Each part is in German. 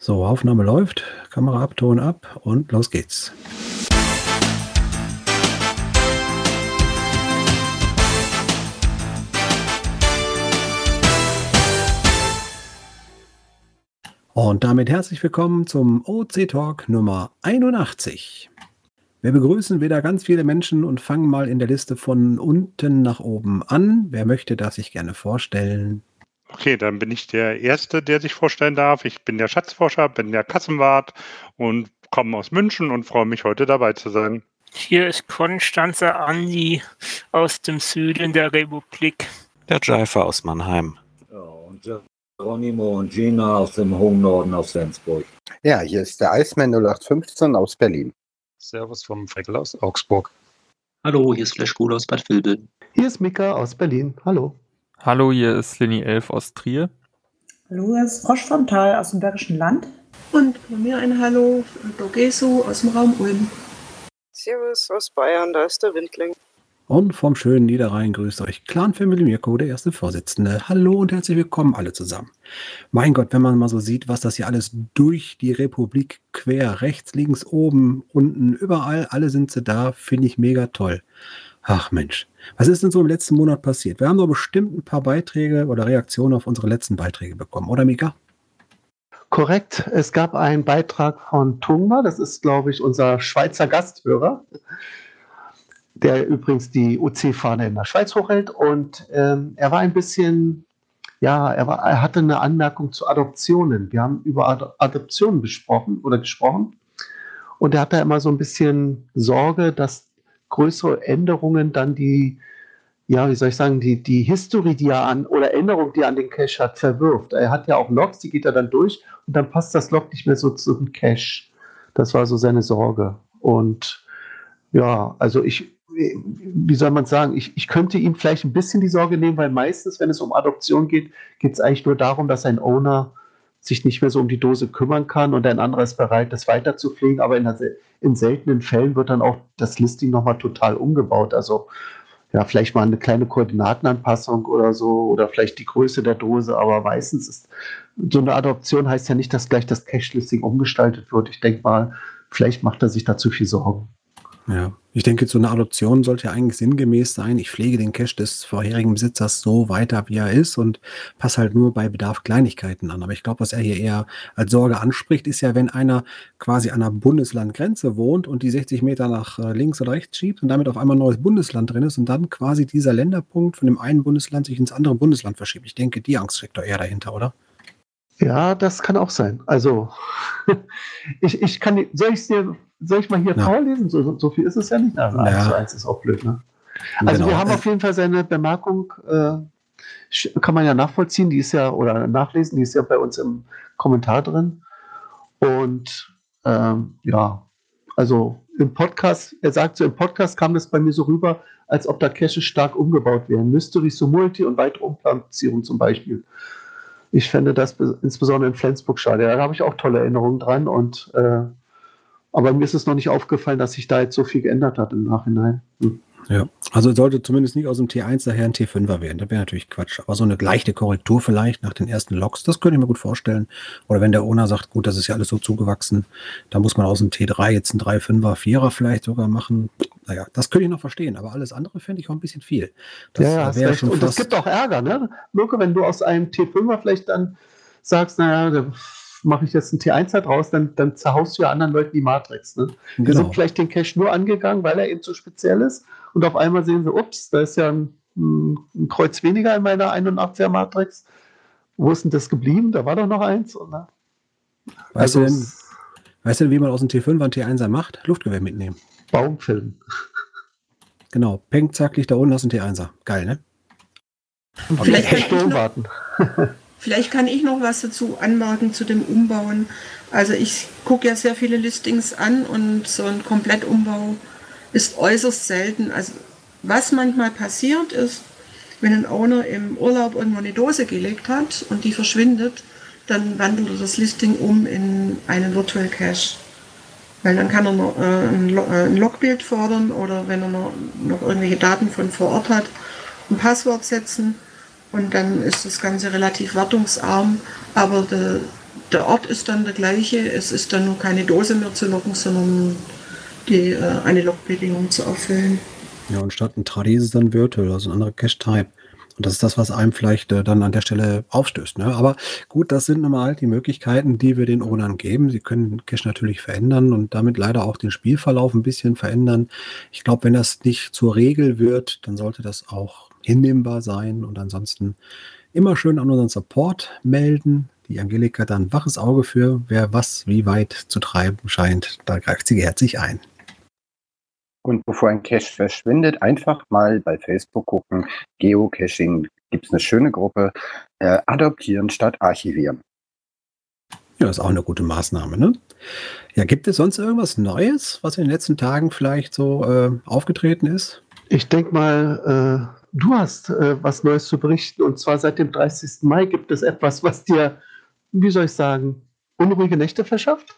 So, Aufnahme läuft, Kamera ab, Ton ab und los geht's. Und damit herzlich willkommen zum OC Talk Nummer 81. Wir begrüßen wieder ganz viele Menschen und fangen mal in der Liste von unten nach oben an. Wer möchte das sich gerne vorstellen? Okay, dann bin ich der Erste, der sich vorstellen darf. Ich bin der Schatzforscher, bin der Kassenwart und komme aus München und freue mich, heute dabei zu sein. Hier ist Konstanze Andi aus dem Süden der Republik. Der Jaifer aus Mannheim. Ja, und Geronimo und Gina aus dem hohen Norden aus Flensburg. Ja, hier ist der Eisman 0815 aus Berlin. Servus vom Freckel aus Augsburg. Hallo, hier ist Flash Cool aus Bad Vilbel. Hier ist Mika aus Berlin. Hallo. Hallo, hier ist Lini 11 aus Trier. Hallo, hier ist Frosch vom Tal aus dem Bergischen Land. Und von mir ein Hallo, Dogesu aus dem Raum Ulm. Servus aus Bayern, da ist der Windling. Und vom schönen Niederrhein grüßt euch Clan Family Mirko, der erste Vorsitzende. Hallo und herzlich willkommen alle zusammen. Mein Gott, wenn man mal so sieht, was das hier alles durch die Republik quer, rechts, links, oben, unten, überall, alle sind sie da, finde ich mega toll. Ach Mensch, was ist denn so im letzten Monat passiert? Wir haben doch bestimmt ein paar Beiträge oder Reaktionen auf unsere letzten Beiträge bekommen, oder Mika? Korrekt, es gab einen Beitrag von Tungma, das ist, glaube ich, unser Schweizer Gasthörer, der übrigens die OC-Fahne in der Schweiz hochhält. Und er war ein bisschen, er hatte eine Anmerkung zu Adoptionen. Wir haben über Adoptionen gesprochen. Und er hat da immer so ein bisschen Sorge, dass größere Änderungen dann die History, die er oder Änderung, die er an den Cache hat, verwirft. Er hat ja auch Logs, die geht er dann durch und dann passt das Log nicht mehr so zu dem Cache. Das war so seine Sorge. Und ja, also wie soll man sagen, ich könnte ihm vielleicht ein bisschen die Sorge nehmen, weil meistens, wenn es um Adoption geht, geht es eigentlich nur darum, dass ein Owner sich nicht mehr so um die Dose kümmern kann und ein anderer ist bereit, das weiter zu pflegen, aber in seltenen Fällen wird dann auch das Listing nochmal total umgebaut. Also ja, vielleicht mal eine kleine Koordinatenanpassung oder so oder vielleicht die Größe der Dose, aber meistens ist so eine Adoption heißt ja nicht, dass gleich das Cache-Listing umgestaltet wird. Ich denke mal, vielleicht macht er sich da zu viel Sorgen. Ja, ich denke, so eine Adoption sollte ja eigentlich sinngemäß sein. Ich pflege den Cache des vorherigen Besitzers so weiter, wie er ist und passe halt nur bei Bedarf Kleinigkeiten an. Aber ich glaube, was er hier eher als Sorge anspricht, ist ja, wenn einer quasi an einer Bundeslandgrenze wohnt und die 60 Meter nach links oder rechts schiebt und damit auf einmal ein neues Bundesland drin ist und dann quasi dieser Länderpunkt von dem einen Bundesland sich ins andere Bundesland verschiebt. Ich denke, die Angst steckt doch eher dahinter, oder? Ja, das kann auch sein. Also, soll ich mal hier vorlesen? So viel ist es ja nicht. Also 1:1 ist auch blöd, ne? Also genau. Wir haben auf jeden Fall seine Bemerkung, kann man ja nachvollziehen, die ist ja, oder nachlesen, die ist ja bei uns im Kommentar drin. Und also im Podcast, er sagt so, im Podcast kam das bei mir so rüber, als ob da Caches stark umgebaut werden. Mysteries zu Multi und weitere Umplatzierung zum Beispiel. Ich fände das insbesondere in Flensburg schade. Da habe ich auch tolle Erinnerungen dran. Aber mir ist es noch nicht aufgefallen, dass sich da jetzt so viel geändert hat im Nachhinein. Ja, also sollte zumindest nicht aus dem T1 daher ein T5er werden. Das wäre natürlich Quatsch. Aber so eine leichte Korrektur vielleicht nach den ersten Logs, das könnte ich mir gut vorstellen. Oder wenn der Owner sagt, gut, das ist ja alles so zugewachsen, da muss man aus dem T3 jetzt ein 3,5er, 4er vielleicht sogar machen. Naja, das könnte ich noch verstehen. Aber alles andere finde ich auch ein bisschen viel. Das wäre schon. Und das gibt auch Ärger, ne? Mirko, wenn du aus einem T5er vielleicht dann sagst, naja, da mache ich jetzt einen T1er draus, dann zerhaust du ja anderen Leuten die Matrix. Ne? Die sind vielleicht den Cache nur angegangen, weil er eben so speziell ist und auf einmal sehen sie, ups, da ist ja ein Kreuz weniger in meiner 81er Matrix. Wo ist denn das geblieben? Da war doch noch eins. Oder? Weißt du denn, wie man aus dem T5er einen T1er macht? Luftgewehr mitnehmen. Baumfilm. Genau, peng, zack, liegt da unten, hast du einen T1er. Geil, ne? Und Vielleicht kann ich noch was dazu anmerken zu dem Umbauen. Also ich gucke ja sehr viele Listings an und so ein Komplettumbau ist äußerst selten. Also was manchmal passiert ist, wenn ein Owner im Urlaub irgendwo eine Dose gelegt hat und die verschwindet, dann wandelt er das Listing um in einen Virtual Cache. Weil dann kann er noch ein Logbild fordern oder wenn er noch irgendwelche Daten von vor Ort hat, ein Passwort setzen. Und dann ist das Ganze relativ wartungsarm, aber der Ort ist dann der gleiche. Es ist dann nur keine Dose mehr zu loggen, sondern eine Logbedingung zu erfüllen. Ja, und statt ein Tradi ist es dann Virtual, also ein anderer Cache-Type. Und das ist das, was einem vielleicht dann an der Stelle aufstößt. Ne? Aber gut, das sind nun mal halt die Möglichkeiten, die wir den Ownern geben. Sie können den Cache natürlich verändern und damit leider auch den Spielverlauf ein bisschen verändern. Ich glaube, wenn das nicht zur Regel wird, dann sollte das auch hinnehmbar sein. Und ansonsten immer schön an unseren Support melden. Die Angelika hat da ein waches Auge für, wer was wie weit zu treiben scheint. Da greift sie herzlich ein. Und bevor ein Cache verschwindet, einfach mal bei Facebook gucken. Geocaching, gibt es eine schöne Gruppe. Adoptieren statt archivieren. Ja, das ist auch eine gute Maßnahme, ne? Ja, gibt es sonst irgendwas Neues, was in den letzten Tagen vielleicht so aufgetreten ist? Ich denke mal, du hast was Neues zu berichten. Und zwar seit dem 30. Mai gibt es etwas, was dir, wie soll ich sagen, unruhige Nächte verschafft?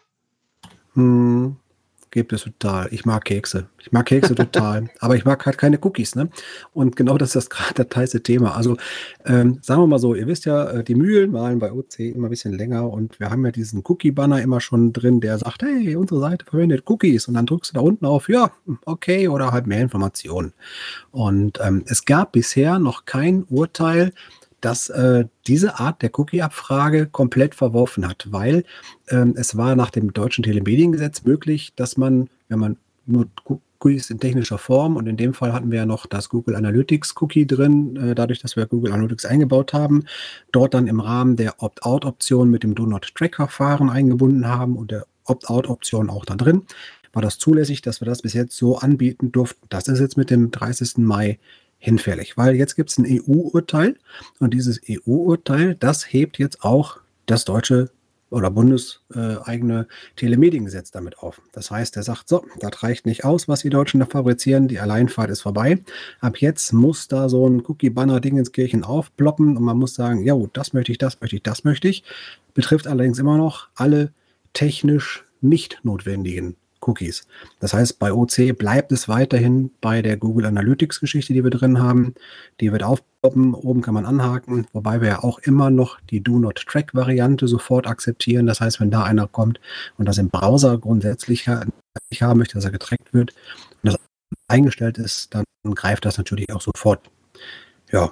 Gibt es total. Ich mag Kekse. Ich mag Kekse total. Aber ich mag halt keine Cookies, ne? Und genau das ist gerade das heiße Thema. Also, sagen wir mal so, ihr wisst ja, die Mühlen malen bei OC immer ein bisschen länger und wir haben ja diesen Cookie-Banner immer schon drin, der sagt, hey, unsere Seite verwendet Cookies und dann drückst du da unten auf, ja, okay, oder halt mehr Informationen. Und es gab bisher noch kein Urteil, dass diese Art der Cookie-Abfrage komplett verworfen hat, weil es war nach dem deutschen Telemediengesetz möglich, dass man, wenn man nur Cookies in technischer Form, und in dem Fall hatten wir ja noch das Google Analytics Cookie drin, dadurch, dass wir Google Analytics eingebaut haben, dort dann im Rahmen der Opt-out-Option mit dem Do-Not-Track-Verfahren eingebunden haben und der Opt-out-Option auch da drin, war das zulässig, dass wir das bis jetzt so anbieten durften. Das ist jetzt mit dem 30. Mai hinfällig, weil jetzt gibt es ein EU-Urteil und dieses EU-Urteil, das hebt jetzt auch das deutsche oder bundeseigene Telemediengesetz damit auf. Das heißt, er sagt, so, das reicht nicht aus, was die Deutschen da fabrizieren, die Alleinfahrt ist vorbei. Ab jetzt muss da so ein Cookie-Banner-Ding ins Kirchen aufploppen und man muss sagen, ja, das möchte ich, das möchte ich, das möchte ich. Betrifft allerdings immer noch alle technisch nicht notwendigen Cookies. Das heißt, bei OC bleibt es weiterhin bei der Google Analytics-Geschichte, die wir drin haben. Die wird aufpoppen, oben kann man anhaken, wobei wir ja auch immer noch die Do-Not-Track-Variante sofort akzeptieren. Das heißt, wenn da einer kommt und das im Browser grundsätzlich haben möchte, dass er getrackt wird und das eingestellt ist, dann greift das natürlich auch sofort. Ja,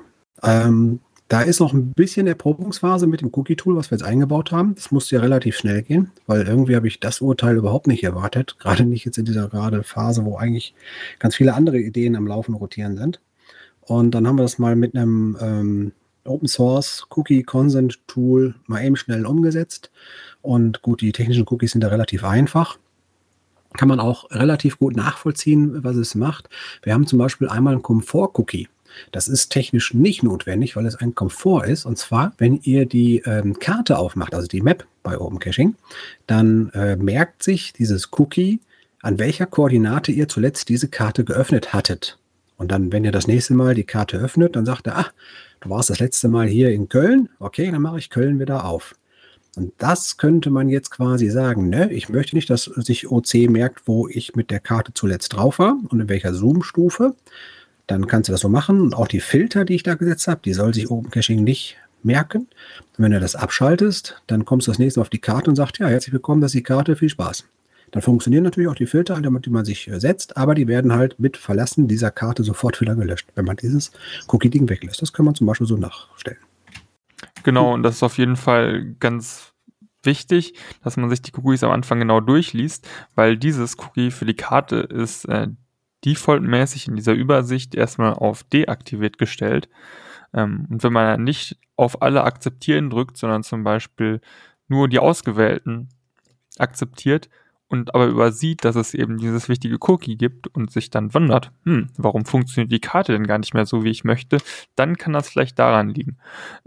da ist noch ein bisschen Erprobungsphase mit dem Cookie-Tool, was wir jetzt eingebaut haben. Das musste ja relativ schnell gehen, weil irgendwie habe ich das Urteil überhaupt nicht erwartet. Gerade nicht jetzt in dieser Phase, wo eigentlich ganz viele andere Ideen am Laufen rotieren sind. Und dann haben wir das mal mit einem Open Source Cookie Consent Tool mal eben schnell umgesetzt. Und gut, die technischen Cookies sind da relativ einfach. Kann man auch relativ gut nachvollziehen, was es macht. Wir haben zum Beispiel einmal einen Komfort-Cookie. Das ist technisch nicht notwendig, weil es ein Komfort ist. Und zwar, wenn ihr die Karte aufmacht, also die Map bei Open Caching, dann merkt sich dieses Cookie, an welcher Koordinate ihr zuletzt diese Karte geöffnet hattet. Und dann, wenn ihr das nächste Mal die Karte öffnet, dann sagt er, du warst das letzte Mal hier in Köln. Okay, dann mache ich Köln wieder auf. Und das könnte man jetzt quasi sagen, ne, ich möchte nicht, dass sich OC merkt, wo ich mit der Karte zuletzt drauf war und in welcher Zoom-Stufe. Dann kannst du das so machen. Und auch die Filter, die ich da gesetzt habe, die soll sich Open Caching nicht merken. Und wenn du das abschaltest, dann kommst du das nächste Mal auf die Karte und sagst, ja, herzlich willkommen, das ist die Karte, viel Spaß. Dann funktionieren natürlich auch die Filter, damit die man sich setzt, aber die werden halt mit Verlassen dieser Karte sofort wieder gelöscht, wenn man dieses Cookie-Ding weglässt. Das kann man zum Beispiel so nachstellen. Genau, und das ist auf jeden Fall ganz wichtig, dass man sich die Cookies am Anfang genau durchliest, weil dieses Cookie für die Karte ist defaultmäßig in dieser Übersicht erstmal auf deaktiviert gestellt. Und wenn man nicht auf alle akzeptieren drückt, sondern zum Beispiel nur die ausgewählten akzeptiert und aber übersieht, dass es eben dieses wichtige Cookie gibt und sich dann wundert, warum funktioniert die Karte denn gar nicht mehr so, wie ich möchte, dann kann das vielleicht daran liegen.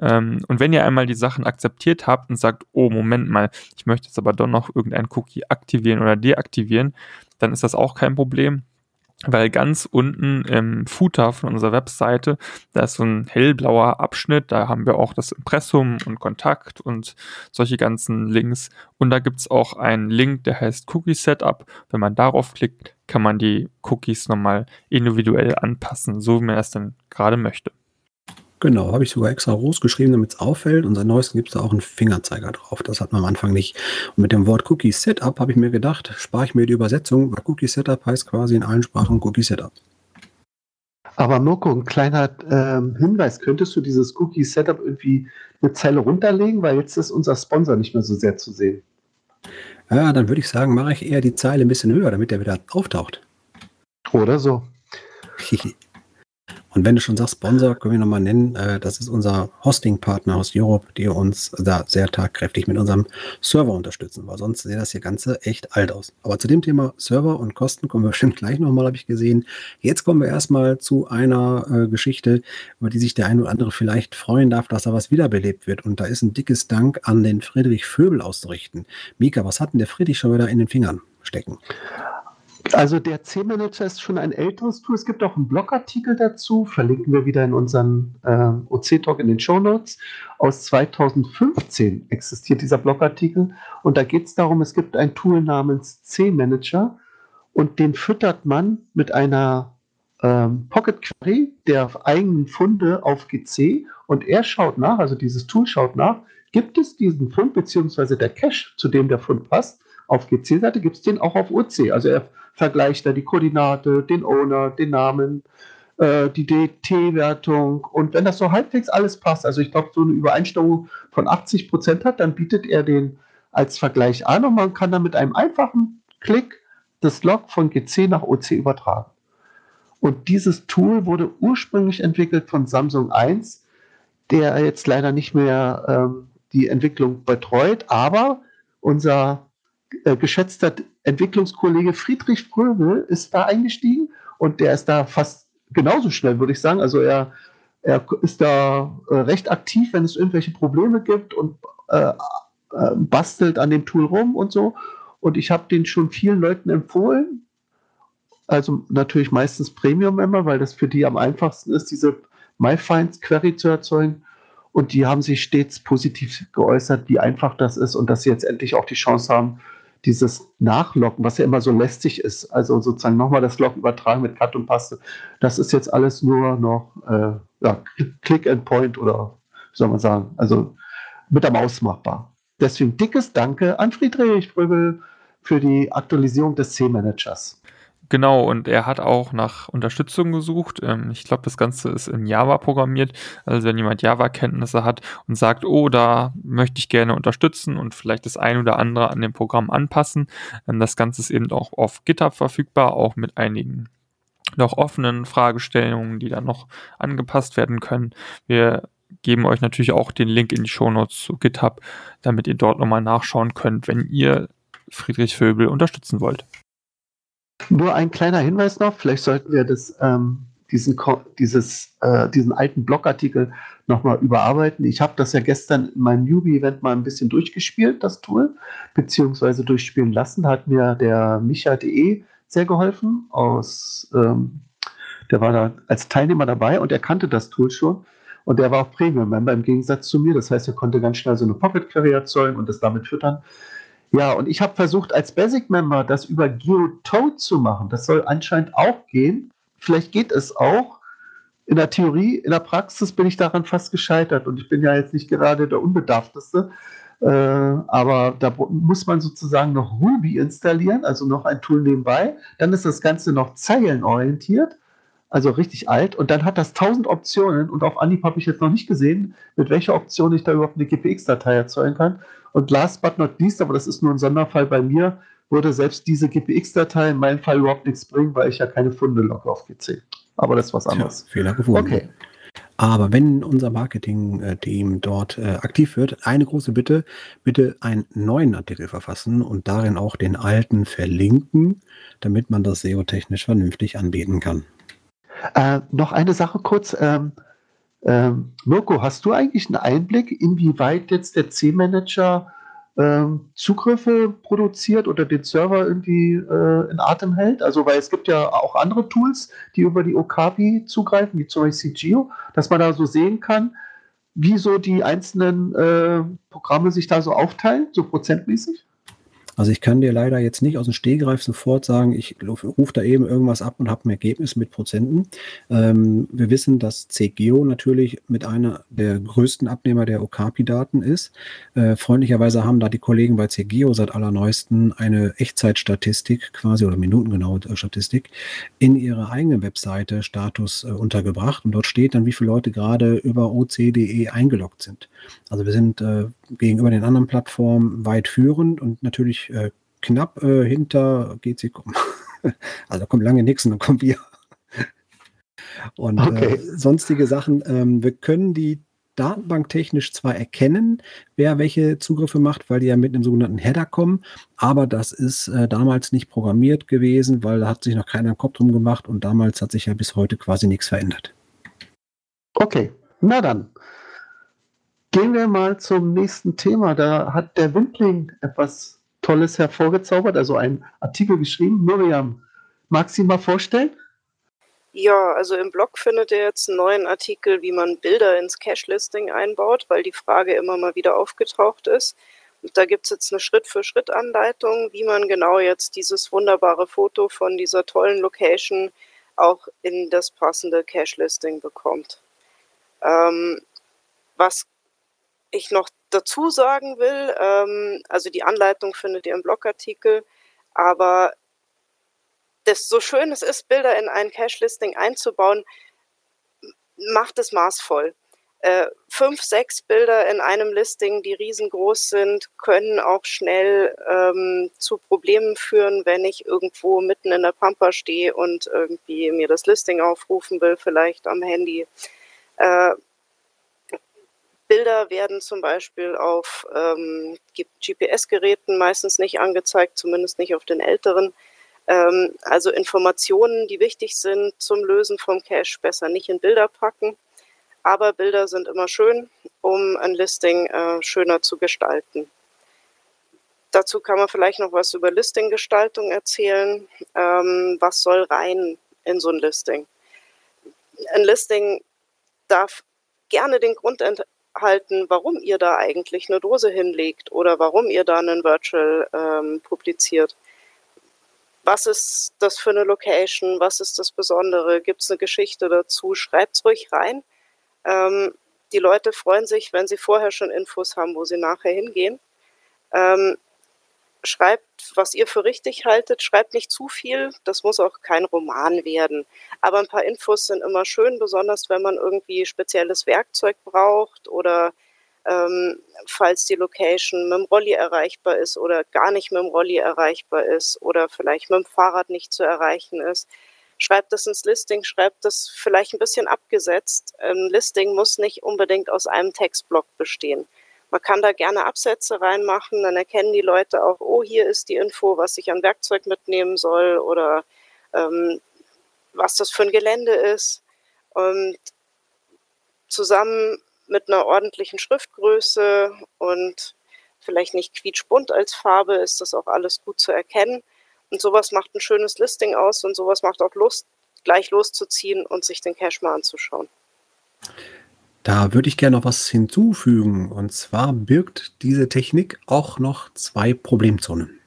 Und wenn ihr einmal die Sachen akzeptiert habt und sagt, oh, Moment mal, ich möchte jetzt aber doch noch irgendein Cookie aktivieren oder deaktivieren, dann ist das auch kein Problem. Weil ganz unten im Footer von unserer Webseite, da ist so ein hellblauer Abschnitt, da haben wir auch das Impressum und Kontakt und solche ganzen Links. Und da gibt es auch einen Link, der heißt Cookie Setup. Wenn man darauf klickt, kann man die Cookies nochmal individuell anpassen, so wie man es dann gerade möchte. Genau, habe ich sogar extra groß geschrieben, damit es auffällt. Und seit neuestem gibt es da auch einen Fingerzeiger drauf. Das hat man am Anfang nicht. Und mit dem Wort Cookie Setup habe ich mir gedacht, spare ich mir die Übersetzung, weil Cookie Setup heißt quasi in allen Sprachen Cookie Setup. Aber Mirko, ein kleiner Hinweis, könntest du dieses Cookie Setup irgendwie eine Zeile runterlegen, weil jetzt ist unser Sponsor nicht mehr so sehr zu sehen. Ja, dann würde ich sagen, mache ich eher die Zeile ein bisschen höher, damit der wieder auftaucht. Oder so. Und wenn du schon sagst, Sponsor, können wir nochmal nennen, das ist unser Hosting-Partner aus Europe, die uns da sehr tatkräftig mit unserem Server unterstützen, weil sonst sähe das hier Ganze echt alt aus. Aber zu dem Thema Server und Kosten kommen wir bestimmt gleich nochmal, habe ich gesehen. Jetzt kommen wir erstmal zu einer Geschichte, über die sich der ein oder andere vielleicht freuen darf, dass da was wiederbelebt wird. Und da ist ein dickes Dank an den Friedrich Vöbel auszurichten. Mika, was hat denn der Friedrich schon wieder in den Fingern stecken? Also der C-Manager ist schon ein älteres Tool. Es gibt auch einen Blogartikel dazu, verlinken wir wieder in unseren OC-Talk in den Shownotes. Aus 2015 existiert dieser Blogartikel und da geht es darum, es gibt ein Tool namens C-Manager und den füttert man mit einer Pocket Query der eigenen Funde auf GC und er schaut nach, also dieses Tool schaut nach, gibt es diesen Fund beziehungsweise der Cache, zu dem der Fund passt, auf GC-Seite gibt es den auch auf OC. Also er vergleicht da die Koordinate, den Owner, den Namen, die DT-Wertung. Und wenn das so halbwegs alles passt, also ich glaube, so eine Übereinstimmung von 80% hat, dann bietet er den als Vergleich an und man kann dann mit einem einfachen Klick das Log von GC nach OC übertragen. Und dieses Tool wurde ursprünglich entwickelt von Samsung 1, der jetzt leider nicht mehr die Entwicklung betreut, aber unser geschätzter Entwicklungskollege Friedrich Vöbel ist da eingestiegen und der ist da fast genauso schnell, würde ich sagen. Also er ist da recht aktiv, wenn es irgendwelche Probleme gibt und bastelt an dem Tool rum und so. Und ich habe den schon vielen Leuten empfohlen. Also natürlich meistens Premium-Member, weil das für die am einfachsten ist, diese MyFinds-Query zu erzeugen. Und die haben sich stets positiv geäußert, wie einfach das ist und dass sie jetzt endlich auch die Chance haben, dieses Nachloggen, was ja immer so lästig ist, also sozusagen nochmal das Log übertragen mit Cut und Paste, das ist jetzt alles nur noch Click and Point oder wie soll man sagen, also mit der Maus machbar. Deswegen dickes Danke an Friedrich Vöbel für die Aktualisierung des C-Managers. Genau, und er hat auch nach Unterstützung gesucht. Ich glaube, das Ganze ist in Java programmiert. Also wenn jemand Java-Kenntnisse hat und sagt, oh, da möchte ich gerne unterstützen und vielleicht das ein oder andere an dem Programm anpassen. Das Ganze ist eben auch auf GitHub verfügbar, auch mit einigen noch offenen Fragestellungen, die dann noch angepasst werden können. Wir geben euch natürlich auch den Link in die Shownotes zu GitHub, damit ihr dort nochmal nachschauen könnt, wenn ihr Friedrich Vöbel unterstützen wollt. Nur ein kleiner Hinweis noch, vielleicht sollten wir diesen alten Blogartikel nochmal überarbeiten. Ich habe das ja gestern in meinem Newbie-Event mal ein bisschen durchgespielt, das Tool, beziehungsweise durchspielen lassen. Da hat mir der Micha.de sehr geholfen. Der war da als Teilnehmer dabei und er kannte das Tool schon. Und der war auch Premium-Member im Gegensatz zu mir. Das heißt, er konnte ganz schnell so eine Pocket-Query erzeugen und das damit füttern. Ja, und ich habe versucht, als Basic-Member das über Geotoad zu machen. Das soll anscheinend auch gehen. Vielleicht geht es auch. In der Theorie, in der Praxis bin ich daran fast gescheitert. Und ich bin ja jetzt nicht gerade der Unbedarfteste. Aber da muss man sozusagen noch Ruby installieren, also noch ein Tool nebenbei. Dann ist das Ganze noch zeilenorientiert, also richtig alt. Und dann hat das 1000 Optionen. Und auf Anhieb habe ich jetzt noch nicht gesehen, mit welcher Option ich da überhaupt eine GPX-Datei erzeugen kann. Und last but not least, aber das ist nur ein Sonderfall bei mir, würde selbst diese GPX-Datei in meinem Fall überhaupt nichts bringen, weil ich ja keine Funde logge auf GC. Aber das ist was anderes. Tja, Fehler gefunden. Okay. Aber wenn unser Marketing-Team dort aktiv wird, eine große Bitte, bitte einen neuen Artikel verfassen und darin auch den alten verlinken, damit man das SEO-technisch vernünftig anbieten kann. Noch eine Sache kurz. Mirko, hast du eigentlich einen Einblick, inwieweit jetzt der C-Manager Zugriffe produziert oder den Server irgendwie in Atem hält? Also, weil es gibt ja auch andere Tools, die über die Okapi zugreifen, wie zum Beispiel CGeo, dass man da so sehen kann, wie so die einzelnen Programme sich da so aufteilen, so prozentmäßig? Also ich kann dir leider jetzt nicht aus dem Stegreif sofort sagen, ich rufe da eben irgendwas ab und habe ein Ergebnis mit Prozenten. Wir wissen, dass CGeo natürlich mit einer der größten Abnehmer der Okapi-Daten ist. Freundlicherweise haben da die Kollegen bei CGeo seit allerneuesten eine Echtzeitstatistik quasi oder minutengenaue Statistik in ihre eigene Webseite Status untergebracht und dort steht dann, wie viele Leute gerade über OC.de eingeloggt sind. Also wir sind gegenüber den anderen Plattformen weit führend und natürlich knapp hinter GC.com. Also da kommt lange nichts und dann kommen wir. Und sonstige Sachen. Wir können die datenbanktechnisch zwar erkennen, wer welche Zugriffe macht, weil die ja mit einem sogenannten Header kommen, aber das ist damals nicht programmiert gewesen, weil da hat sich noch keiner einen Kopf drum gemacht und damals hat sich ja bis heute quasi nichts verändert. Okay, na dann. Gehen wir mal zum nächsten Thema. Da hat der Windling etwas Tolles hervorgezaubert, also einen Artikel geschrieben. Miriam, magst du ihn mal vorstellen? Ja, also im Blog findet ihr jetzt einen neuen Artikel, wie man Bilder ins Cache-Listing einbaut, weil die Frage immer mal wieder aufgetaucht ist. Und da gibt es jetzt eine Schritt-für-Schritt-Anleitung, wie man genau jetzt dieses wunderbare Foto von dieser tollen Location auch in das passende Cache-Listing bekommt. Was ich noch dazu sagen will, also die Anleitung findet ihr im Blogartikel, aber so schön es ist, Bilder in ein Cache-Listing einzubauen, macht es maßvoll. 5, 6 Bilder in einem Listing, die riesengroß sind, können auch schnell zu Problemen führen, wenn ich irgendwo mitten in der Pampa stehe und irgendwie mir das Listing aufrufen will, vielleicht am Handy. Bilder werden zum Beispiel auf GPS-Geräten meistens nicht angezeigt, zumindest nicht auf den älteren. Also Informationen, die wichtig sind zum Lösen vom Cache, besser nicht in Bilder packen. Aber Bilder sind immer schön, um ein Listing schöner zu gestalten. Dazu kann man vielleicht noch was über Listing-Gestaltung erzählen. Was soll rein in so ein Listing? Ein Listing darf gerne den Grund enthalten, warum ihr da eigentlich eine Dose hinlegt oder warum ihr da einen Virtual publiziert. Was ist das für eine Location? Was ist das Besondere? Gibt es eine Geschichte dazu? Schreibt es ruhig rein. Die Leute freuen sich, wenn sie vorher schon Infos haben, wo sie nachher hingehen. Schreibt, was ihr für richtig haltet. Schreibt nicht zu viel. Das muss auch kein Roman werden. Aber ein paar Infos sind immer schön, besonders wenn man irgendwie spezielles Werkzeug braucht oder falls die Location mit dem Rolli erreichbar ist oder gar nicht mit dem Rolli erreichbar ist oder vielleicht mit dem Fahrrad nicht zu erreichen ist. Schreibt das ins Listing, schreibt das vielleicht ein bisschen abgesetzt. Ein Listing muss nicht unbedingt aus einem Textblock bestehen. Man kann da gerne Absätze reinmachen, dann erkennen die Leute auch, oh, hier ist die Info, was ich an Werkzeug mitnehmen soll oder was das für ein Gelände ist. Und zusammen mit einer ordentlichen Schriftgröße und vielleicht nicht quietschbunt als Farbe ist das auch alles gut zu erkennen. Und sowas macht ein schönes Listing aus und sowas macht auch Lust, gleich loszuziehen und sich den Cache mal anzuschauen. Da würde ich gerne noch was hinzufügen. Und zwar birgt diese Technik auch noch 2 Problemzonen.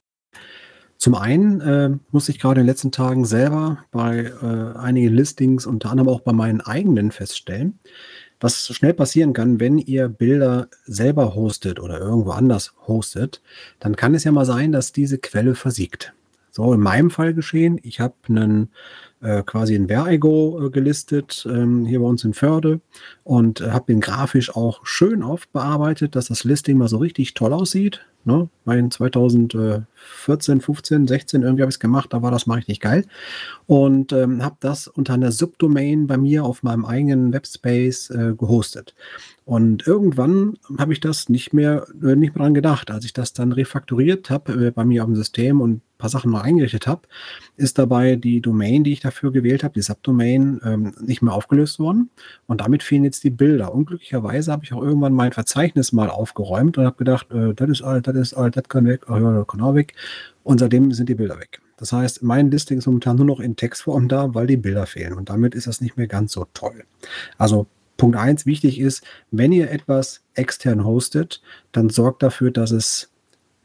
Zum einen muss ich gerade in den letzten Tagen selber bei einigen Listings, unter anderem auch bei meinen eigenen, feststellen, was schnell passieren kann, wenn ihr Bilder selber hostet oder irgendwo anders hostet, dann kann es ja mal sein, dass diese Quelle versiegt. So in meinem Fall geschehen, ich habe quasi ein Verigo gelistet, hier bei uns in Förde und habe den grafisch auch schön aufbearbeitet, dass das Listing mal so richtig toll aussieht. Ne? Mein 2014, 15, 16 irgendwie habe ich es gemacht, da war das mal richtig geil. Und habe das unter einer Subdomain bei mir auf meinem eigenen Webspace gehostet. Und irgendwann habe ich das nicht mehr dran gedacht. Als ich das dann refakturiert habe bei mir auf dem System und ein paar Sachen noch eingerichtet habe, ist dabei die Domain, die ich dafür gewählt habe, die Subdomain, nicht mehr aufgelöst worden. Und damit fehlen jetzt die Bilder. Unglücklicherweise habe ich auch irgendwann mein Verzeichnis mal aufgeräumt und habe gedacht, das ist alt, das kann weg, das kann auch weg. Und seitdem sind die Bilder weg. Das heißt, mein Listing ist momentan nur noch in Textform da, weil die Bilder fehlen. Und damit ist das nicht mehr ganz so toll. Also Punkt 1, wichtig ist, wenn ihr etwas extern hostet, dann sorgt dafür, dass es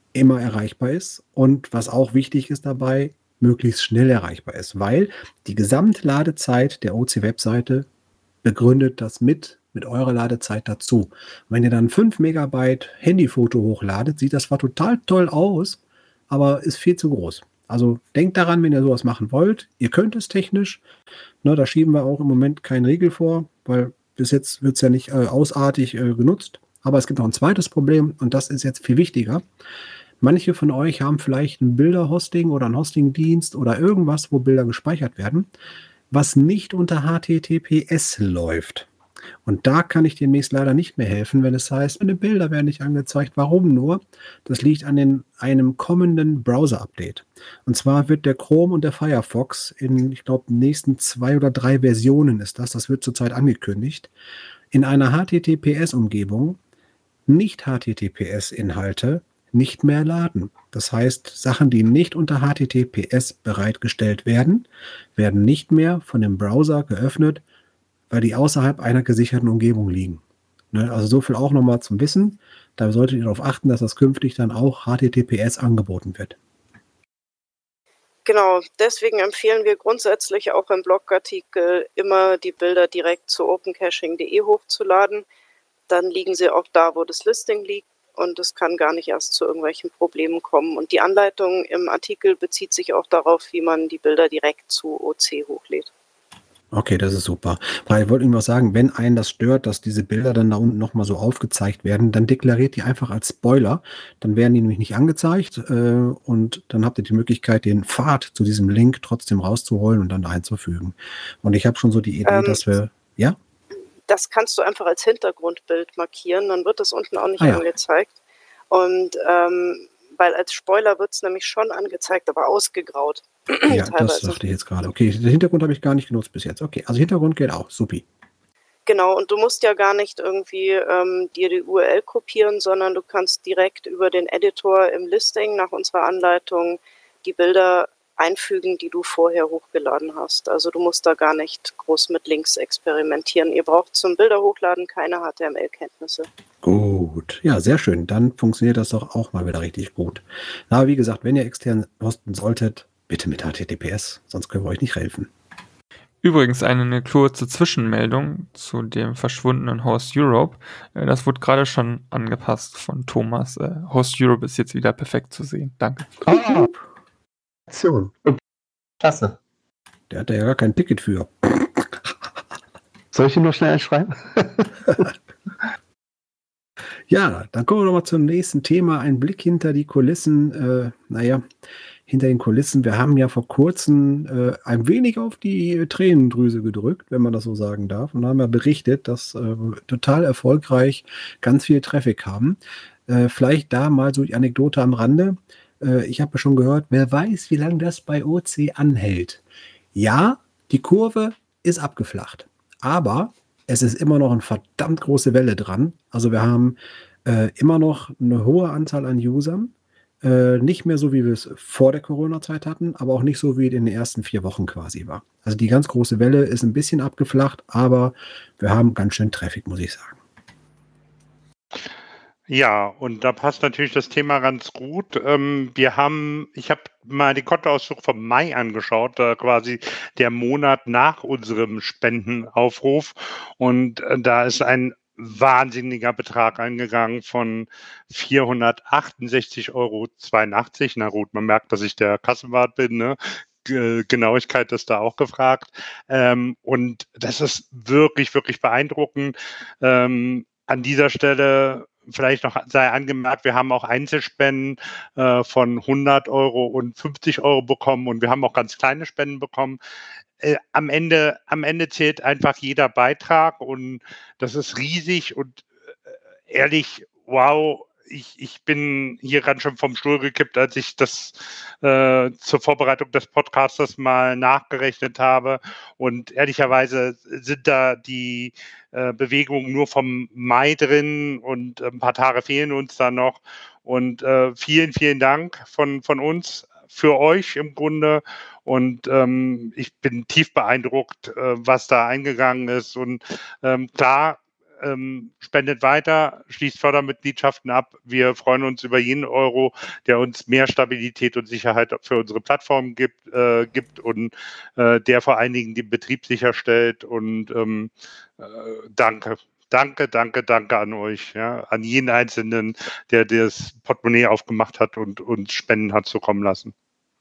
immer erreichbar ist und was auch wichtig ist dabei, möglichst schnell erreichbar ist, weil die Gesamtladezeit der OC-Webseite begründet das mit eurer Ladezeit dazu. Und wenn ihr dann 5 Megabyte Handyfoto hochladet, sieht das zwar total toll aus, aber ist viel zu groß. Also denkt daran, wenn ihr sowas machen wollt, ihr könnt es technisch, ne, da schieben wir auch im Moment keinen Riegel vor, weil bis jetzt wird es ja nicht ausartig genutzt. Aber es gibt noch ein zweites Problem und das ist jetzt viel wichtiger. Manche von euch haben vielleicht ein Bilderhosting oder einen Hostingdienst oder irgendwas, wo Bilder gespeichert werden, was nicht unter HTTPS läuft. Und da kann ich demnächst leider nicht mehr helfen, wenn es heißt, meine Bilder werden nicht angezeigt. Warum nur? Das liegt an einem kommenden Browser-Update. Und zwar wird der Chrome und der Firefox in, ich glaube, den nächsten 2 oder 3 Versionen ist das wird zurzeit angekündigt, in einer HTTPS-Umgebung nicht HTTPS-Inhalte nicht mehr laden. Das heißt, Sachen, die nicht unter HTTPS bereitgestellt werden, werden nicht mehr von dem Browser geöffnet, weil die außerhalb einer gesicherten Umgebung liegen. Ne, also so viel auch nochmal zum Wissen. Da solltet ihr darauf achten, dass das künftig dann auch HTTPS angeboten wird. Genau, deswegen empfehlen wir grundsätzlich auch im Blogartikel immer die Bilder direkt zu opencaching.de hochzuladen. Dann liegen sie auch da, wo das Listing liegt und es kann gar nicht erst zu irgendwelchen Problemen kommen. Und die Anleitung im Artikel bezieht sich auch darauf, wie man die Bilder direkt zu OC hochlädt. Okay, das ist super. Weil ich wollte Ihnen was sagen, wenn einen das stört, dass diese Bilder dann da unten nochmal so aufgezeigt werden, dann deklariert die einfach als Spoiler. Dann werden die nämlich nicht angezeigt und dann habt ihr die Möglichkeit, den Pfad zu diesem Link trotzdem rauszuholen und dann einzufügen. Und ich habe schon so die Idee, dass wir, ja? Das kannst du einfach als Hintergrundbild markieren, dann wird das unten auch nicht angezeigt. Und weil als Spoiler wird es nämlich schon angezeigt, aber ausgegraut. Ja, das dachte ich jetzt gerade. Okay, den Hintergrund habe ich gar nicht genutzt bis jetzt. Okay, also Hintergrund geht auch, supi. Genau, und du musst ja gar nicht irgendwie dir die URL kopieren, sondern du kannst direkt über den Editor im Listing nach unserer Anleitung die Bilder einfügen, die du vorher hochgeladen hast. Also du musst da gar nicht groß mit Links experimentieren. Ihr braucht zum Bilder hochladen keine HTML-Kenntnisse. Gut, ja, sehr schön. Dann funktioniert das doch auch mal wieder richtig gut. Na, wie gesagt, wenn ihr extern hosten solltet, bitte mit HTTPS, sonst können wir euch nicht helfen. Übrigens eine kurze Zwischenmeldung zu dem verschwundenen Host Europe. Das wurde gerade schon angepasst von Thomas. Host Europe ist jetzt wieder perfekt zu sehen. Danke. Klasse. Der hat da ja gar kein Ticket für. Soll ich ihn noch schnell schreiben? Ja, dann kommen wir noch mal zum nächsten Thema. Ein Blick hinter die Kulissen. Hinter den Kulissen. Wir haben ja vor kurzem ein wenig auf die Tränendrüse gedrückt, wenn man das so sagen darf. Und haben ja berichtet, dass total erfolgreich ganz viel Traffic haben. Vielleicht da mal so die Anekdote am Rande. Ich habe ja schon gehört, wer weiß, wie lange das bei OC anhält. Ja, die Kurve ist abgeflacht. Aber es ist immer noch eine verdammt große Welle dran. Also wir haben immer noch eine hohe Anzahl an Usern. Nicht mehr so, wie wir es vor der Corona-Zeit hatten, aber auch nicht so, wie es in den ersten 4 Wochen quasi war. Also die ganz große Welle ist ein bisschen abgeflacht, aber wir haben ganz schön Traffic, muss ich sagen. Ja, und da passt natürlich das Thema ganz gut. Ich habe mal die Kontoauszug vom Mai angeschaut, quasi der Monat nach unserem Spendenaufruf. Und da ist ein wahnsinniger Betrag eingegangen von 468,82 €. Na gut, man merkt, dass ich der Kassenwart bin, ne? Genauigkeit ist da auch gefragt. Und das ist wirklich, wirklich beeindruckend. An dieser Stelle vielleicht noch sei angemerkt, wir haben auch Einzelspenden von 100 € und 50 € bekommen und wir haben auch ganz kleine Spenden bekommen. Am Ende zählt einfach jeder Beitrag und das ist riesig und ehrlich, wow, ich bin hier ganz schön vom Stuhl gekippt, als ich das zur Vorbereitung des Podcasters mal nachgerechnet habe. Und ehrlicherweise sind da die Bewegungen nur vom Mai drin und ein paar Tage fehlen uns da noch. Und vielen, vielen Dank von uns für euch im Grunde. Und ich bin tief beeindruckt, was da eingegangen ist. Und klar, spendet weiter, schließt Fördermitgliedschaften ab. Wir freuen uns über jeden Euro, der uns mehr Stabilität und Sicherheit für unsere Plattform gibt und der vor allen Dingen den Betrieb sicherstellt. Und danke. Danke an euch, ja, an jeden Einzelnen, der das Portemonnaie aufgemacht hat und uns Spenden hat zukommen lassen.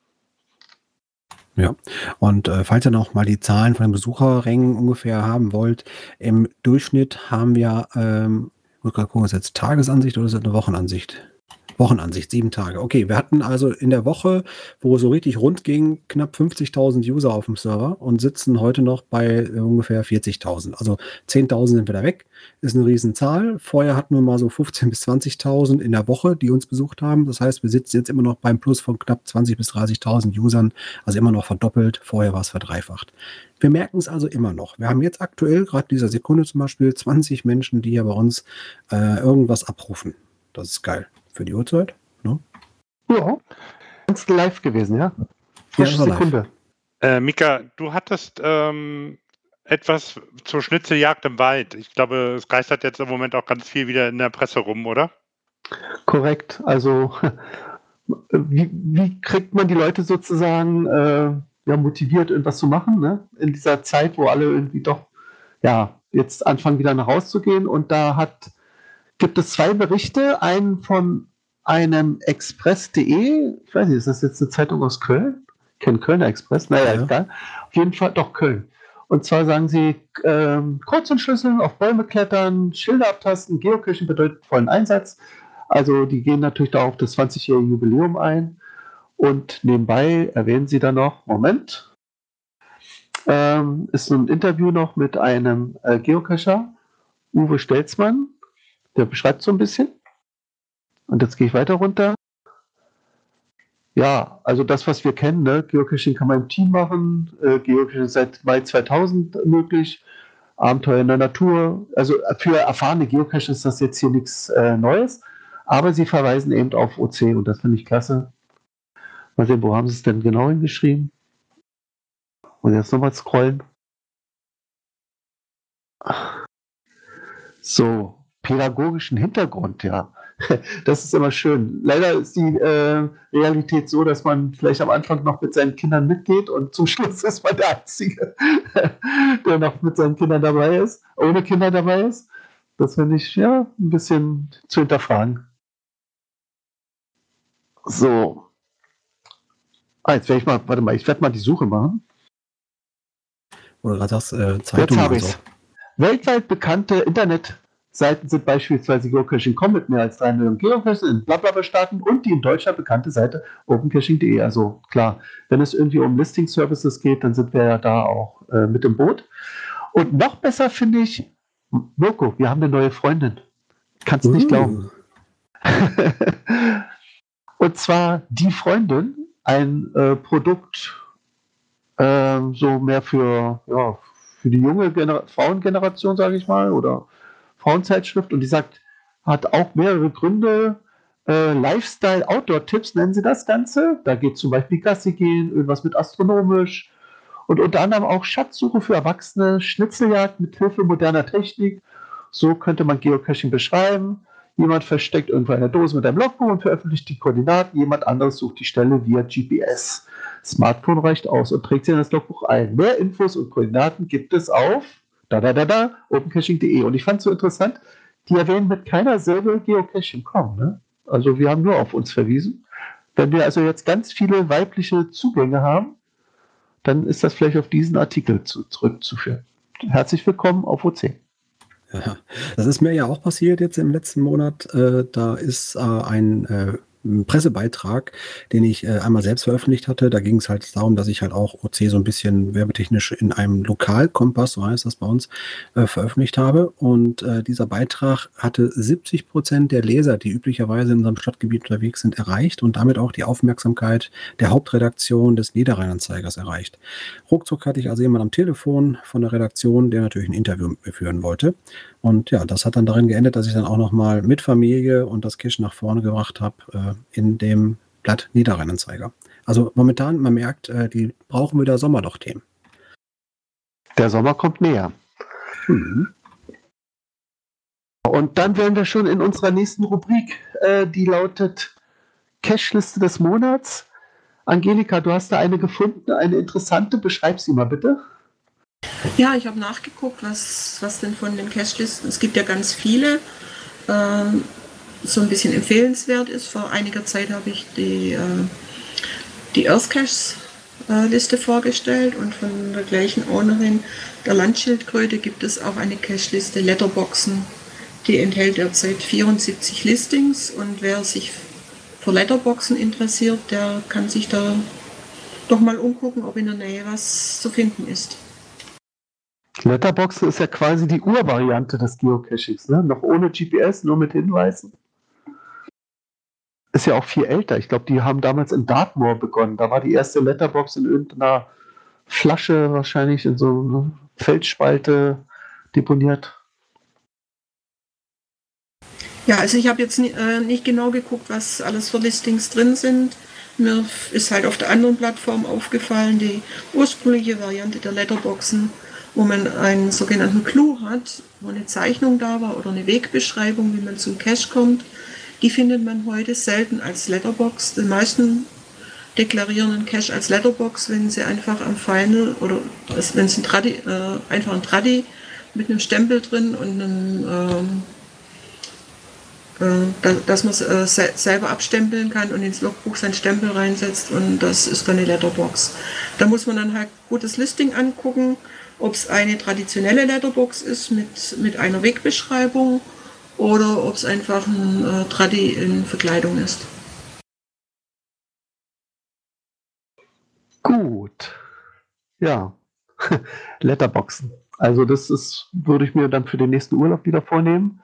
Ja, und falls ihr noch mal die Zahlen von den Besucherrängen ungefähr haben wollt, im Durchschnitt haben wir, muss gerade gucken, ist jetzt Tagesansicht oder ist das eine Wochenansicht? Wochenansicht, 7 Tage. Okay, wir hatten also in der Woche, wo es so richtig rund ging, knapp 50.000 User auf dem Server und sitzen heute noch bei ungefähr 40.000. Also 10.000 sind wieder weg. Ist eine Riesenzahl. Vorher hatten wir mal so 15.000 bis 20.000 in der Woche, die uns besucht haben. Das heißt, wir sitzen jetzt immer noch beim Plus von knapp 20.000 bis 30.000 Usern. Also immer noch verdoppelt. Vorher war es verdreifacht. Wir merken es also immer noch. Wir haben jetzt aktuell, gerade dieser Sekunde zum Beispiel, 20 Menschen, die hier bei uns irgendwas abrufen. Das ist geil. Für die Uhrzeit, ne? Ja, ganz live gewesen, ja. Frische Sekunde. Mika, du hattest etwas zur Schnitzeljagd im Wald. Ich glaube, es geistert jetzt im Moment auch ganz viel wieder in der Presse rum, oder? Korrekt. Also, wie kriegt man die Leute sozusagen motiviert, irgendwas zu machen, ne? In dieser Zeit, wo alle irgendwie doch, jetzt anfangen, wieder nach Hause zu gehen. Und da gibt es 2 Berichte, einen von einem Express.de, ich weiß nicht, ist das jetzt eine Zeitung aus Köln? Ich kenne Kölner Express, naja, egal. Auf jeden Fall doch Köln. Und zwar sagen sie, kurz entschlüsseln, auf Bäume klettern, Schilder abtasten, Geocaching bedeutet vollen Einsatz. Also die gehen natürlich da auf das 20-jährige Jubiläum ein. Und nebenbei erwähnen sie dann noch, Moment, ist ein Interview noch mit einem Geocacher, Uwe Stelzmann. Der beschreibt so ein bisschen. Und jetzt gehe ich weiter runter. Ja, also das, was wir kennen, ne? Geocaching kann man im Team machen. Geocaching ist seit Mai 2000 möglich. Abenteuer in der Natur. Also für erfahrene Geocacher ist das jetzt hier nichts Neues. Aber sie verweisen eben auf OC und das finde ich klasse. Mal sehen, wo haben sie es denn genau hingeschrieben? Und jetzt nochmal scrollen. So. Pädagogischen Hintergrund, ja. Das ist immer schön. Leider ist die Realität so, dass man vielleicht am Anfang noch mit seinen Kindern mitgeht und zum Schluss ist man der Einzige, der noch mit seinen Kindern dabei ist, ohne Kinder dabei ist. Das finde ich ein bisschen zu hinterfragen. So. Jetzt werde ich werde mal die Suche machen. Oder gerade sagst, Zeitung. Jetzt habe ich es. Weltweit bekannte Internetseiten sind beispielsweise Geocaching.com mit mehr als 3 Millionen Geocaches in Blablabla-Staaten und die in Deutschland bekannte Seite opencaching.de. Also klar, wenn es irgendwie um Listing-Services geht, dann sind wir ja da auch mit im Boot. Und noch besser finde ich, Mirko, wir haben eine neue Freundin. Kannst du nicht glauben. Und zwar die Freundin, ein Produkt so mehr für die junge Frauengeneration, sage ich mal, oder Frauenzeitschrift. Und die hat auch mehrere Gründe. Lifestyle Outdoor-Tipps nennen sie das Ganze. Da geht zum Beispiel Gassi gehen, irgendwas mit astronomisch und unter anderem auch Schatzsuche für Erwachsene, Schnitzeljagd mit Hilfe moderner Technik. So könnte man Geocaching beschreiben. Jemand versteckt irgendwo eine Dose mit einem Logbuch und veröffentlicht die Koordinaten. Jemand anderes sucht die Stelle via GPS. Smartphone reicht aus und trägt sie in das Logbuch ein. Mehr Infos und Koordinaten gibt es auf opencaching.de. Und ich fand es so interessant, die erwähnen mit keiner Silbe Geocaching.com. Ne? Also wir haben nur auf uns verwiesen. Wenn wir also jetzt ganz viele weibliche Zugänge haben, dann ist das vielleicht auf diesen Artikel zurückzuführen. Herzlich willkommen auf OC. Ja, das ist mir ja auch passiert jetzt im letzten Monat. Da ist ein Pressebeitrag, den ich einmal selbst veröffentlicht hatte. Da ging es halt darum, dass ich halt auch OC so ein bisschen werbetechnisch in einem Lokalkompass, so heißt das bei uns, veröffentlicht habe. Und dieser Beitrag hatte 70% der Leser, die üblicherweise in unserem Stadtgebiet unterwegs sind, erreicht und damit auch die Aufmerksamkeit der Hauptredaktion des Niederrhein-Anzeigers erreicht. Ruckzuck hatte ich also jemand am Telefon von der Redaktion, der natürlich ein Interview mit mir führen wollte. Und ja, das hat dann darin geendet, dass ich dann auch nochmal mit Familie und das Cache nach vorne gebracht habe in dem Blatt Niederrhein-Anzeiger. Also momentan, man merkt, die brauchen wieder Sommerloch-Themen. Der Sommer kommt näher. Und dann wären wir schon in unserer nächsten Rubrik, die lautet Cache-Liste des Monats. Angelika, du hast da eine gefunden, eine interessante. Beschreib sie mal bitte. Ja, ich habe nachgeguckt, was denn von den Cache-Listen, es gibt ja ganz viele, so ein bisschen empfehlenswert ist. Vor einiger Zeit habe ich die Earth Cache-Liste vorgestellt und von der gleichen Ownerin der Landschildkröte gibt es auch eine Cache-Liste Letterboxen. Die enthält derzeit 74 Listings und wer sich für Letterboxen interessiert, der kann sich da doch mal umgucken, ob in der Nähe was zu finden ist. Letterboxen ist ja quasi die Urvariante des Geocachings, ne? Noch ohne GPS, nur mit Hinweisen. Ist ja auch viel älter. Ich glaube, die haben damals in Dartmoor begonnen. Da war die erste Letterbox in irgendeiner Flasche, wahrscheinlich in so einer Felsspalte deponiert. Ja, also ich habe jetzt nicht genau geguckt, was alles für Listings drin sind. Mir ist halt auf der anderen Plattform aufgefallen, die ursprüngliche Variante der Letterboxen, wo man einen sogenannten Clou hat, wo eine Zeichnung da war oder eine Wegbeschreibung, wie man zum Cache kommt. Die findet man heute selten als Letterbox. Die meisten deklarieren einen Cache als Letterbox, wenn sie einfach am Final oder wenn sie einfach ein Traddy mit einem Stempel drin und einem dass man es selber abstempeln kann und ins Logbuch seinen Stempel reinsetzt und das ist dann eine Letterbox. Da muss man dann halt gutes Listing angucken, ob es eine traditionelle Letterbox ist mit einer Wegbeschreibung oder ob es einfach ein Traddy in Verkleidung ist. Gut. Ja. Letterboxen. Also das würde ich mir dann für den nächsten Urlaub wieder vornehmen.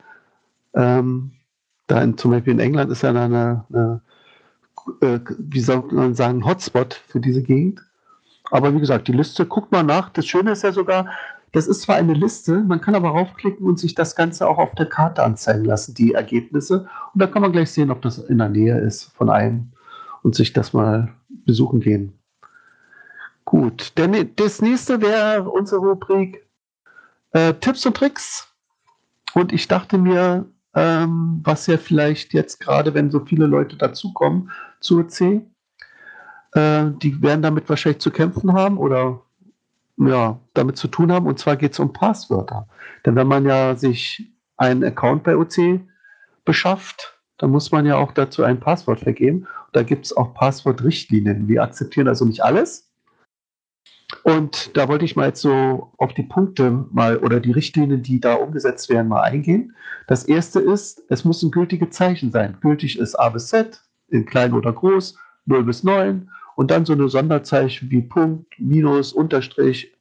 Zum Beispiel in England ist ja eine wie soll man sagen, Hotspot für diese Gegend. Aber wie gesagt, die Liste, guckt mal nach. Das Schöne ist ja sogar, das ist zwar eine Liste, man kann aber raufklicken und sich das Ganze auch auf der Karte anzeigen lassen, die Ergebnisse. Und da kann man gleich sehen, ob das in der Nähe ist von einem und sich das mal besuchen gehen. Gut, das nächste wäre unsere Rubrik Tipps und Tricks. Und ich dachte mir, was ja vielleicht jetzt gerade, wenn so viele Leute dazukommen zur C, die werden damit wahrscheinlich zu kämpfen haben oder ja, damit zu tun haben. Und zwar geht es um Passwörter. Denn wenn man ja sich einen Account bei OC beschafft, dann muss man ja auch dazu ein Passwort vergeben. Da gibt es auch Passwortrichtlinien. Wir akzeptieren also nicht alles. Und da wollte ich mal jetzt so auf die Punkte mal oder die Richtlinien, die da umgesetzt werden, mal eingehen. Das erste ist, es müssen gültige Zeichen sein. Gültig ist A bis Z, in klein oder groß, 0 bis 9 und dann so eine Sonderzeichen wie Punkt, Minus, Unterstrich,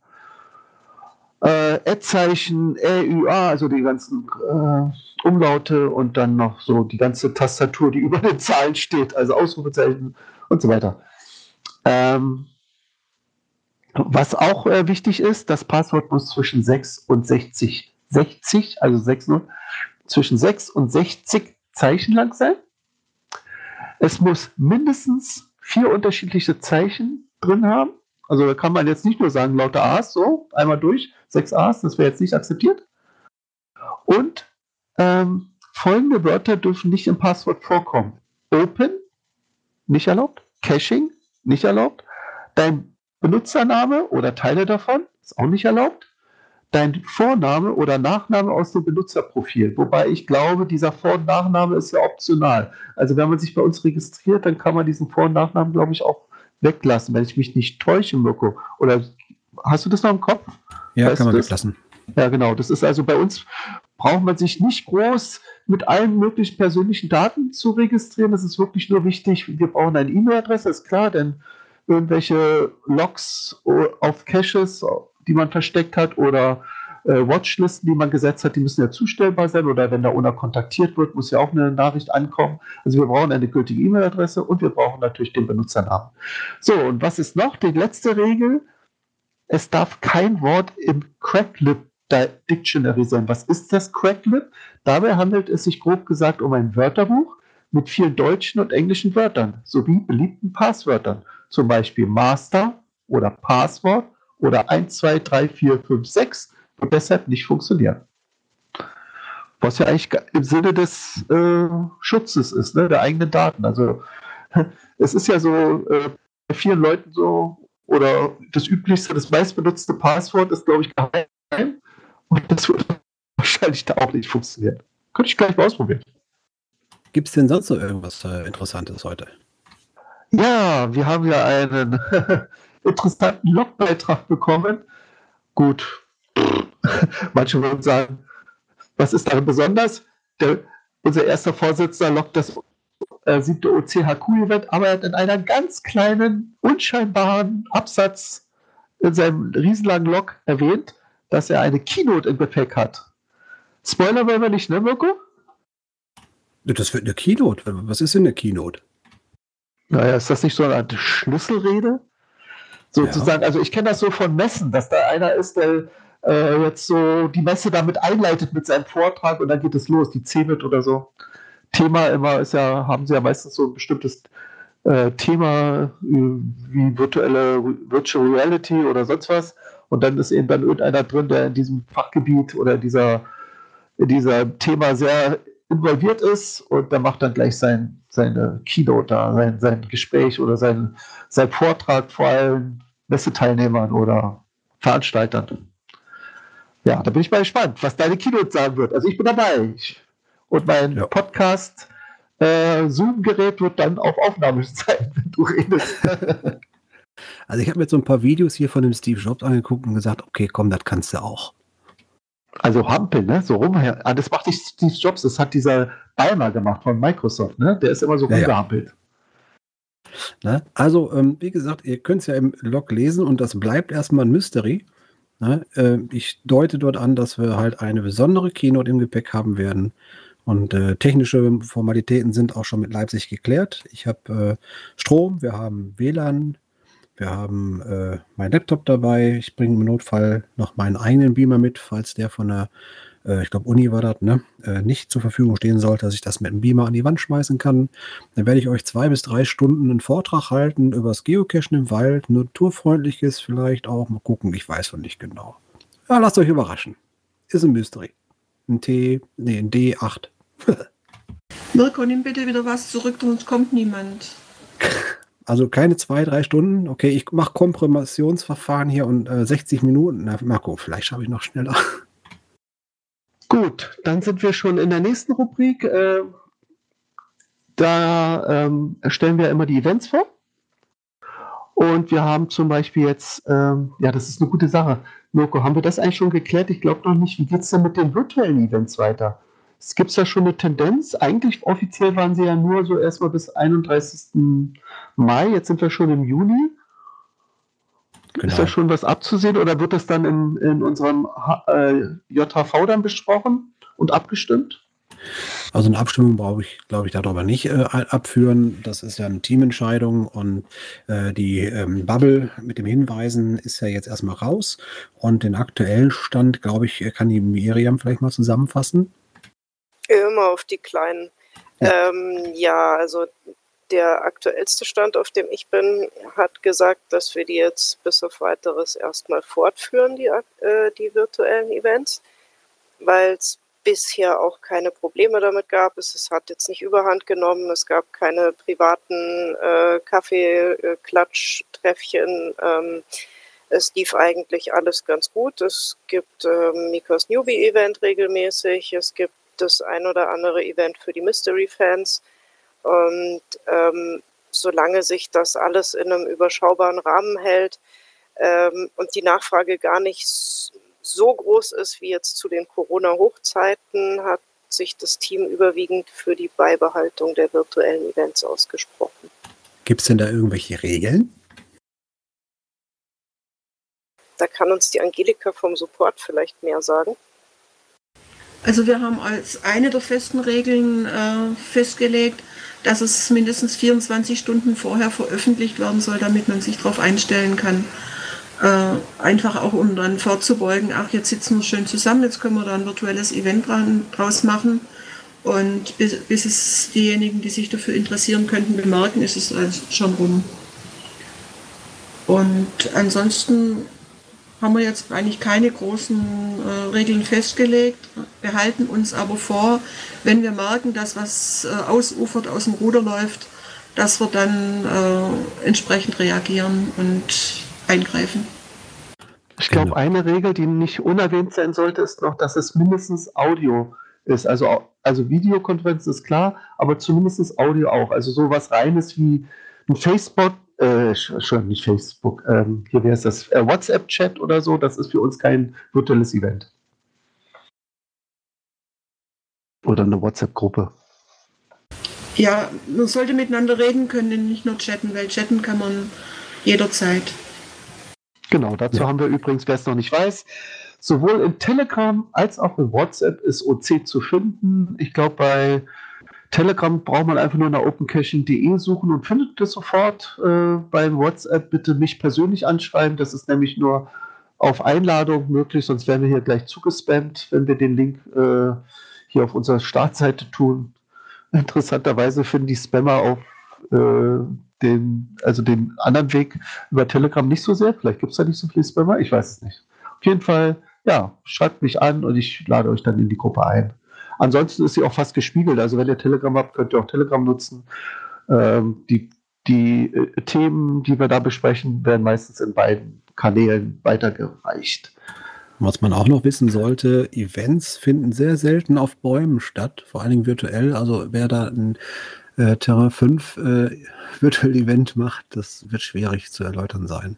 Ad-Zeichen, ÜA, also die ganzen Umlaute und dann noch so die ganze Tastatur, die über den Zahlen steht, also Ausrufezeichen und so weiter. Was auch wichtig ist, das Passwort muss zwischen 6 und 60, also 60, zwischen 6 und 60 Zeichen lang sein. Es muss mindestens 4 unterschiedliche Zeichen drin haben. Also da kann man jetzt nicht nur sagen, lauter A's, so, einmal durch, 6 A's, das wäre jetzt nicht akzeptiert. Und folgende Wörter dürfen nicht im Passwort vorkommen. Open, nicht erlaubt. Caching, nicht erlaubt. Dein Benutzername oder Teile davon, ist auch nicht erlaubt. Dein Vorname oder Nachname aus dem Benutzerprofil. Wobei ich glaube, dieser Vor- und Nachname ist ja optional. Also wenn man sich bei uns registriert, dann kann man diesen Vor- und Nachnamen, glaube ich, auch weglassen, wenn ich mich nicht täusche, Mirko. Oder hast du das noch im Kopf? Ja, weißt kann man das? weglassen. Ja, genau. Das ist also bei uns, braucht man sich nicht groß mit allen möglichen persönlichen Daten zu registrieren. Das ist wirklich nur wichtig. Wir brauchen eine E-Mail-Adresse, ist klar, denn irgendwelche Logs auf Caches, die man versteckt hat oder Watchlisten, die man gesetzt hat, die müssen ja zustellbar sein oder wenn der Owner kontaktiert wird, muss ja auch eine Nachricht ankommen. Also wir brauchen eine gültige E-Mail-Adresse und wir brauchen natürlich den Benutzernamen. So, und was ist noch? Die letzte Regel, es darf kein Wort im Cracklib Dictionary sein. Was ist das Cracklib? Dabei handelt es sich grob gesagt um ein Wörterbuch mit vielen deutschen und englischen Wörtern sowie beliebten Passwörtern. Zum Beispiel Master oder Passwort oder 1, 2, 3, 4, 5, 6 und deshalb nicht funktionieren. Was ja eigentlich im Sinne des Schutzes ist, ne, der eigenen Daten. Also es ist ja so, bei vielen Leuten so, oder das üblichste, das meistbenutzte Passwort ist, glaube ich, geheim. Und das wird wahrscheinlich da auch nicht funktionieren. Könnte ich gleich mal ausprobieren. Gibt es denn sonst noch irgendwas Interessantes heute? Ja, wir haben ja einen interessanten Logbeitrag bekommen. Gut, manche würden sagen, was ist daran besonders? Unser erster Vorsitzender loggt das 7. OCHQ-Event, aber er hat in einer ganz kleinen, unscheinbaren Absatz in seinem riesenlangen Log erwähnt, dass er eine Keynote im Gepäck hat. Spoiler wollen wir nicht, ne, Mirko? Das wird eine Keynote. Was ist denn eine Keynote? Naja, ist das nicht so eine Art Schlüsselrede? Sozusagen, also ich kenne das so von Messen, dass da einer ist, der jetzt so die Messe damit einleitet mit seinem Vortrag und dann geht es los, die CeBIT oder so. Thema immer ist ja, haben sie ja meistens so ein bestimmtes Thema wie Virtual Reality oder sonst was und dann ist eben dann irgendeiner drin, der in diesem Fachgebiet oder in dieser Thema sehr involviert ist und der macht dann gleich seine Keynote da, sein Gespräch oder sein Vortrag vor allen Messeteilnehmern oder Veranstaltern. Ja, da bin ich mal gespannt, was deine Keynote sagen wird. Also ich bin dabei. Und mein Podcast Zoom-Gerät wird dann auf Aufnahme sein, wenn du redest. Also ich habe mir jetzt so ein paar Videos hier von dem Steve Jobs angeguckt und gesagt, okay, komm, das kannst du auch. Also Hampeln, ne? So rumher. Ah, das macht nicht Steve Jobs, das hat dieser Ballmer gemacht von Microsoft, ne? Der ist immer so rumgehampelt. Ne? Also, wie gesagt, ihr könnt es ja im Log lesen und das bleibt erstmal ein Mystery. Ne? Ich deute dort an, dass wir halt eine besondere Keynote im Gepäck haben werden. Und technische Formalitäten sind auch schon mit Leipzig geklärt. Ich habe Strom, wir haben WLAN, wir haben meinen Laptop dabei. Ich bringe im Notfall noch meinen eigenen Beamer mit, falls der von der, ich glaube Uni war das, ne, nicht zur Verfügung stehen sollte, dass ich das mit dem Beamer an die Wand schmeißen kann. Dann werde ich euch 2 bis 3 Stunden einen Vortrag halten über das Geocachen im Wald, naturfreundliches vielleicht auch. Mal gucken, ich weiß noch nicht genau. Ja, lasst euch überraschen. Ist ein Mystery. Ein D8. Mirko, nimm bitte wieder was zurück, sonst kommt niemand. Also keine 2-3 Stunden. Okay, ich mache Komprimissionsverfahren hier und 60 Minuten. Na, Marco, vielleicht schaffe ich noch schneller. Gut, dann sind wir schon in der nächsten Rubrik. Da stellen wir immer die Events vor. Und wir haben zum Beispiel jetzt, ja, das ist eine gute Sache. Mirko, haben wir das eigentlich schon geklärt? Ich glaube noch nicht. Wie geht es denn mit den virtuellen Events weiter? Gibt es da schon eine Tendenz? Eigentlich offiziell waren sie ja nur so erstmal bis 31. Mai. Jetzt sind wir schon im Juni. Genau. Ist da schon was abzusehen oder wird das dann in unserem JHV dann besprochen und abgestimmt? Also eine Abstimmung brauche ich, glaube ich, darüber nicht abführen. Das ist ja eine Teamentscheidung und die Bubble mit dem Hinweisen ist ja jetzt erstmal raus. Und den aktuellen Stand, glaube ich, kann die Miriam vielleicht mal zusammenfassen. Immer auf die Kleinen. Ja, also der aktuellste Stand, auf dem ich bin, hat gesagt, dass wir die jetzt bis auf Weiteres erstmal fortführen, die virtuellen Events, weil es bisher auch keine Probleme damit gab. Es hat jetzt nicht überhand genommen, es gab keine privaten Kaffee-Klatsch-Treffchen. Es lief eigentlich alles ganz gut. Es gibt Mikos Newbie-Event regelmäßig, es gibt das ein oder andere Event für die Mystery-Fans. Und solange sich das alles in einem überschaubaren Rahmen hält und die Nachfrage gar nicht so groß ist wie jetzt zu den Corona-Hochzeiten, hat sich das Team überwiegend für die Beibehaltung der virtuellen Events ausgesprochen. Gibt es denn da irgendwelche Regeln? Da kann uns die Angelika vom Support vielleicht mehr sagen. Also wir haben als eine der festen Regeln festgelegt, dass es mindestens 24 Stunden vorher veröffentlicht werden soll, damit man sich darauf einstellen kann. Einfach auch, um dann vorzubeugen, ach, jetzt sitzen wir schön zusammen, jetzt können wir da ein virtuelles Event draus machen. Und bis es diejenigen, die sich dafür interessieren könnten, bemerken, ist es also schon rum. Und ansonsten haben wir jetzt eigentlich keine großen Regeln festgelegt. behalten uns aber vor, wenn wir merken, dass was ausufert, aus dem Ruder läuft, dass wir dann entsprechend reagieren und eingreifen. Ich glaube, eine Regel, die nicht unerwähnt sein sollte, ist noch, dass es mindestens Audio ist. Also Videokonferenz ist klar, aber zumindest Audio auch. Also sowas Reines wie ein Facebook, nicht Facebook, hier wäre es das WhatsApp-Chat oder so, das ist für uns kein virtuelles Event. Oder eine WhatsApp-Gruppe. Ja, man sollte miteinander reden können, nicht nur chatten, weil chatten kann man jederzeit. Genau, dazu haben wir übrigens, wer es noch nicht weiß, sowohl in Telegram als auch in WhatsApp ist OC zu finden. Ich glaube, bei Telegram braucht man einfach nur nach opencaching.de suchen und findet das sofort. Beim WhatsApp bitte mich persönlich anschreiben. Das ist nämlich nur auf Einladung möglich, sonst werden wir hier gleich zugespammt, wenn wir den Link hier auf unserer Startseite tun. Interessanterweise finden die Spammer auf den anderen Weg über Telegram nicht so sehr. Vielleicht gibt es da nicht so viele Spammer, ich weiß es nicht. Auf jeden Fall, ja, schreibt mich an und ich lade euch dann in die Gruppe ein. Ansonsten ist sie auch fast gespiegelt. Also wenn ihr Telegram habt, könnt ihr auch Telegram nutzen. Die Themen, die wir da besprechen, werden meistens in beiden Kanälen weitergereicht. Was man auch noch wissen sollte, Events finden sehr selten auf Bäumen statt, vor allen Dingen virtuell. Also wer da ein Terra 5 Virtual Event macht, das wird schwierig zu erläutern sein.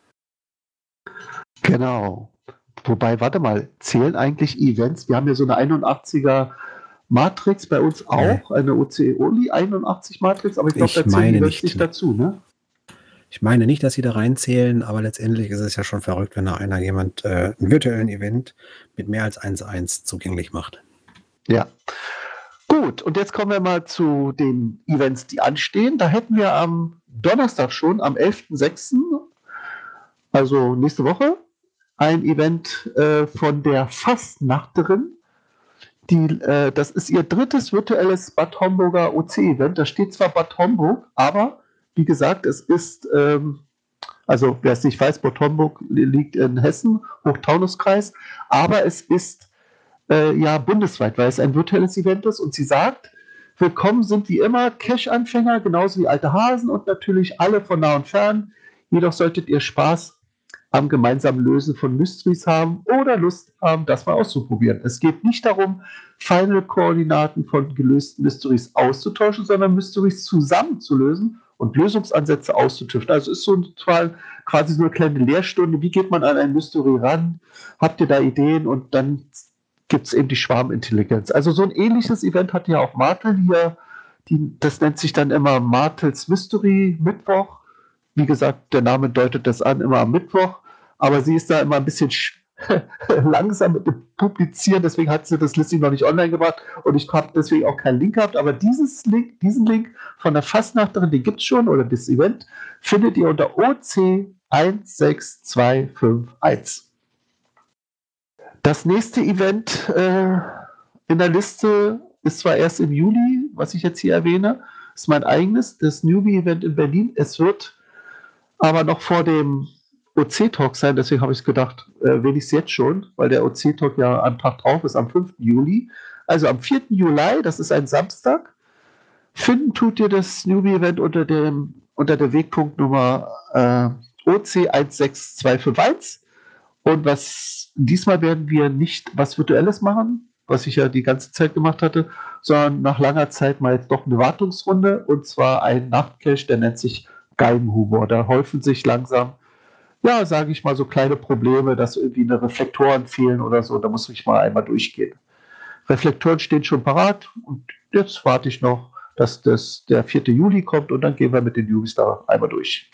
Genau. Wobei, warte mal, zählen eigentlich Events? Wir haben ja so eine 81er Matrix bei uns auch, eine OC-Only 81 Matrix, aber ich glaube, da zählen Events nicht dazu, ne? Ich meine nicht, dass sie da reinzählen, aber letztendlich ist es ja schon verrückt, wenn da jemand einen virtuellen Event mit mehr als 1.1 zugänglich macht. Ja. Gut, und jetzt kommen wir mal zu den Events, die anstehen. Da hätten wir am Donnerstag schon, am 11.06., also nächste Woche, ein Event von der Fastnachterin. Das ist ihr drittes virtuelles Bad Homburger OC-Event. Da steht zwar Bad Homburg, aber wie gesagt, es ist, also wer es nicht weiß, Bad Homburg liegt in Hessen, Hochtaunuskreis, aber es ist ja bundesweit, weil es ein virtuelles Event ist und sie sagt, willkommen sind wie immer Cache-Anfänger, genauso wie alte Hasen und natürlich alle von nah und fern. Jedoch solltet ihr Spaß am gemeinsamen Lösen von Mysteries haben oder Lust haben, das mal auszuprobieren. Es geht nicht darum, Final-Koordinaten von gelösten Mysteries auszutauschen, sondern Mysteries zusammenzulösen und Lösungsansätze auszutüfteln. Also ist so quasi so eine kleine Lehrstunde. Wie geht man an ein Mystery ran? Habt ihr da Ideen? Und dann gibt es eben die Schwarmintelligenz. Also so ein ähnliches Event hat ja auch Martel hier. Das nennt sich dann immer Martels Mystery Mittwoch. Wie gesagt, der Name deutet das an, immer am Mittwoch. Aber sie ist da immer ein bisschen langsam mit dem Publizieren, deswegen hat sie das Listing noch nicht online gebracht und ich habe deswegen auch keinen Link gehabt. Aber diesen Link von der Fastnachterin, den gibt es schon, oder das Event, findet ihr unter OC 16251. Das nächste Event in der Liste ist zwar erst im Juli, was ich jetzt hier erwähne, ist mein eigenes, das Newbie-Event in Berlin. Es wird aber noch vor dem OC-Talk sein, deswegen habe ich gedacht, wähle ich es jetzt schon, weil der OC-Talk ja am Tag drauf ist, am 5. Juli. Also am 4. Juli, das ist ein Samstag, finden tut ihr das Newbie-Event unter der Wegpunktnummer OC 16251. Und diesmal werden wir nicht was Virtuelles machen, was ich ja die ganze Zeit gemacht hatte, sondern nach langer Zeit mal jetzt doch eine Wartungsrunde, und zwar ein Nachtcache, der nennt sich Geigenhumor. Da häufen sich langsam, ja, sage ich mal, so kleine Probleme, dass irgendwie eine Reflektoren fehlen oder so. Da muss ich mal einmal durchgehen. Reflektoren stehen schon parat und jetzt warte ich noch, dass der 4. Juli kommt und dann gehen wir mit den Newbies da einmal durch.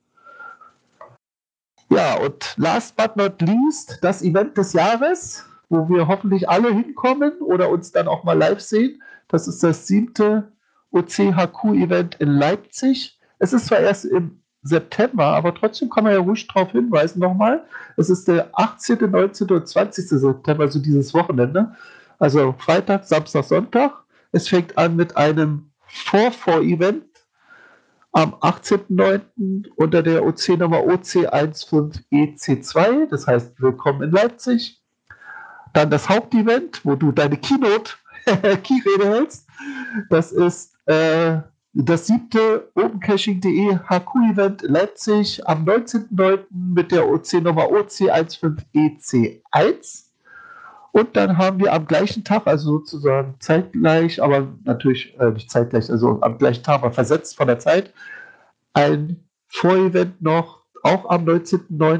Ja, und last but not least, das Event des Jahres, wo wir hoffentlich alle hinkommen oder uns dann auch mal live sehen. Das ist das 7. OC-HQ-Event in Leipzig. Es ist zwar erst im September, aber trotzdem kann man ja ruhig darauf hinweisen nochmal. Es ist der 18., 19. und 20. September, also dieses Wochenende. Also Freitag, Samstag, Sonntag. Es fängt an mit einem Vorevent am 18.09. unter der OC-Nummer OC15EC2. Das heißt, willkommen in Leipzig. dann das Hauptevent, wo du deine Key-Rede hältst. Das ist das 7. opencaching.de HQ-Event Leipzig am 19.09. mit der OC-Nummer OC15EC1. Und dann haben wir am gleichen Tag, also sozusagen zeitgleich, aber natürlich nicht zeitgleich, also am gleichen Tag, aber versetzt von der Zeit, ein Vorevent noch, auch am 19.09.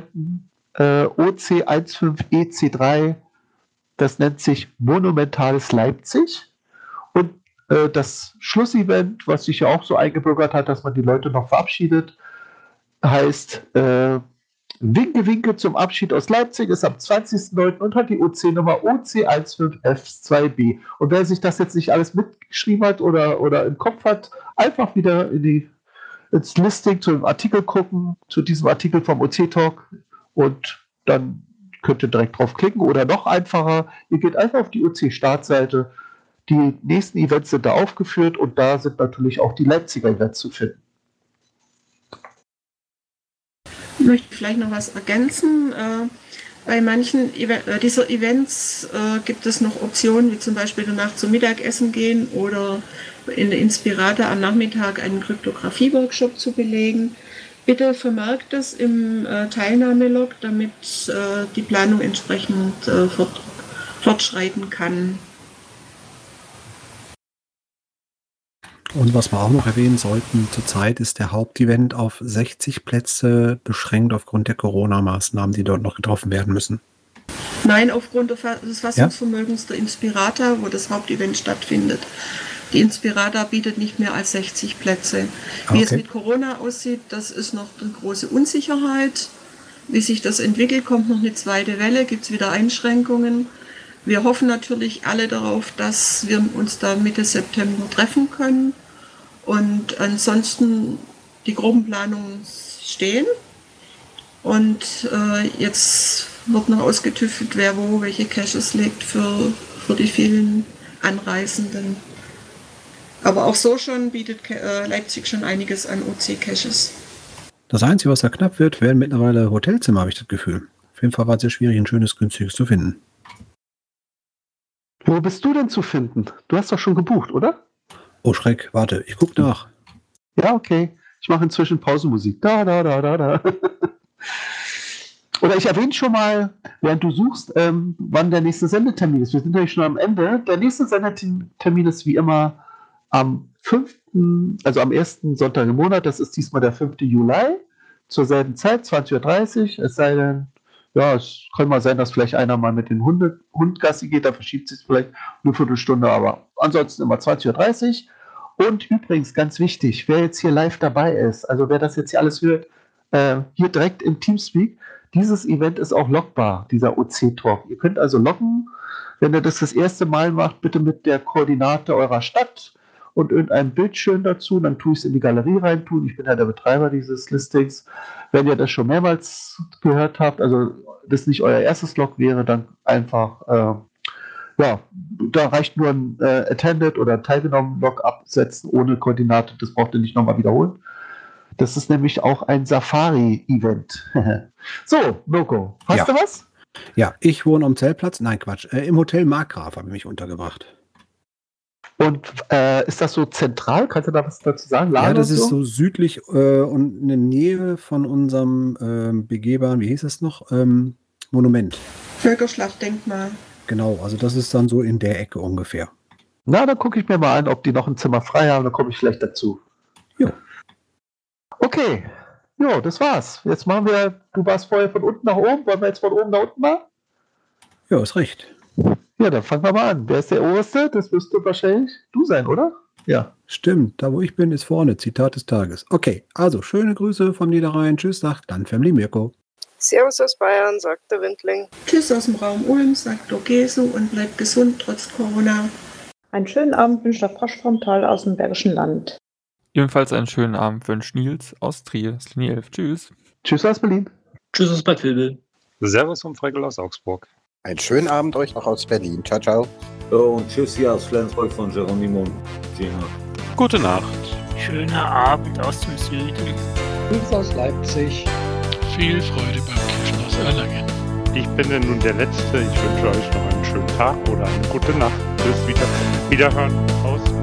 OC15EC3. Das nennt sich Monumentales Leipzig. Und das Schlussevent, was sich ja auch so eingebürgert hat, dass man die Leute noch verabschiedet, heißt Winke, Winke zum Abschied aus Leipzig, ist am 20.09. und hat die OC-Nummer OC15F2B. Und wer sich das jetzt nicht alles mitgeschrieben hat oder im Kopf hat, einfach wieder ins Listing zu dem Artikel gucken, zu diesem Artikel vom OC-Talk, und dann könnt ihr direkt drauf klicken. Oder noch einfacher, ihr geht einfach auf die OC-Startseite. Die nächsten Events sind da aufgeführt und da sind natürlich auch die Leipziger Events zu finden. Ich möchte vielleicht noch was ergänzen. Bei manchen dieser Events gibt es noch Optionen, wie zum Beispiel danach zum Mittagessen gehen oder in der Inspirata am Nachmittag einen Kryptographie-Workshop zu belegen. Bitte vermerkt es im Teilnahmelog, damit die Planung entsprechend fortschreiten kann. Und was wir auch noch erwähnen sollten, zurzeit ist der Hauptevent auf 60 Plätze beschränkt aufgrund der Corona-Maßnahmen, die dort noch getroffen werden müssen. Nein, aufgrund des Fassungsvermögens der Inspirata, wo das Hauptevent stattfindet. Die Inspirata bietet nicht mehr als 60 Plätze. Wie es mit Corona aussieht, das ist noch eine große Unsicherheit. Wie sich das entwickelt, kommt noch eine zweite Welle, gibt es wieder Einschränkungen. Wir hoffen natürlich alle darauf, dass wir uns da Mitte September treffen können. Und ansonsten die Gruppenplanungen stehen. Und jetzt wird noch ausgetüftelt, wer wo welche Caches legt für die vielen Anreisenden. Aber auch so schon bietet Leipzig schon einiges an OC-Caches. Das Einzige, was da knapp wird, werden mittlerweile Hotelzimmer, habe ich das Gefühl. Auf jeden Fall war es sehr schwierig, ein schönes, günstiges zu finden. Wo bist du denn zu finden? Du hast doch schon gebucht, oder? Oh Schreck, warte, ich guck nach. Ja, okay. Ich mache inzwischen Pausenmusik. Da. Oder ich erwähne schon mal, während du suchst, wann der nächste Sendetermin ist. Wir sind nämlich schon am Ende. Der nächste Sendetermin ist wie immer am 5., also am 1. Sonntag im Monat. Das ist diesmal der 5. Juli zur selben Zeit, 20.30 Uhr. Es sei denn, ja, es kann mal sein, dass vielleicht einer mal mit dem Hund Gassi geht, da verschiebt sich vielleicht eine Viertelstunde, aber ansonsten immer 20.30 Uhr. Und übrigens, ganz wichtig, wer jetzt hier live dabei ist, also wer das jetzt hier alles hört, hier direkt im Teamspeak, dieses Event ist auch logbar, dieser OC-Talk. Ihr könnt also loggen, wenn ihr das erste Mal macht, bitte mit der Koordinate eurer Stadt und irgendeinem Bild schön dazu, dann tue ich es in die Galerie rein tun. Ich bin ja der Betreiber dieses Listings. Wenn ihr das schon mehrmals gehört habt, also das nicht euer erstes Log wäre, dann einfach, da reicht nur ein Attended oder teilgenommen Log absetzen ohne Koordinate, das braucht ihr nicht nochmal wiederholen. Das ist nämlich auch ein Safari-Event. So, Mirko, hast du was? Ja, ich wohne am Zeltplatz, nein Quatsch, im Hotel Markgraf habe ich mich untergebracht. Und ist das so zentral? Kannst du da was dazu sagen? Ja, das ist so südlich und in der Nähe von unserem begehbaren, wie hieß es noch, Monument. Völkerschlachtdenkmal. Genau, also das ist dann so in der Ecke ungefähr. Na, dann gucke ich mir mal an, ob die noch ein Zimmer frei haben, dann komme ich vielleicht dazu. Ja. Okay, jo, das war's. Jetzt machen wir, du warst vorher von unten nach oben, wollen wir jetzt von oben nach unten machen? Ja, ist recht. Ja, dann fangen wir mal an. Wer ist der Oberste? Das müsste wahrscheinlich du sein, oder? Ja. Stimmt, da wo ich bin, ist vorne. Zitat des Tages. Okay, also schöne Grüße vom Niederrhein. Tschüss, sagt dann Family Mirko. Servus aus Bayern, sagt der Windling. Tschüss aus dem Raum Ulm, sagt Ogesu und bleibt gesund trotz Corona. Einen schönen Abend wünscht der Frosch vom Tal aus dem Bergischen Land. Ebenfalls einen schönen Abend wünscht Nils aus Trier, das Linie 11. Tschüss. Tschüss aus Berlin. Tschüss aus Bad Vilbel. Servus vom Freckel aus Augsburg. Einen schönen Abend euch noch aus Berlin. Ciao, ciao. Und tschüss hier aus Flensburg von Geronimo und Gina. Gute Nacht. Schöner Abend aus dem Süden. Grüß aus Leipzig. Viel Freude beim Cachen aus Erlangen. ich bin denn nun der Letzte. Ich wünsche euch noch einen schönen Tag oder eine gute Nacht. Bis wiederhören. Aus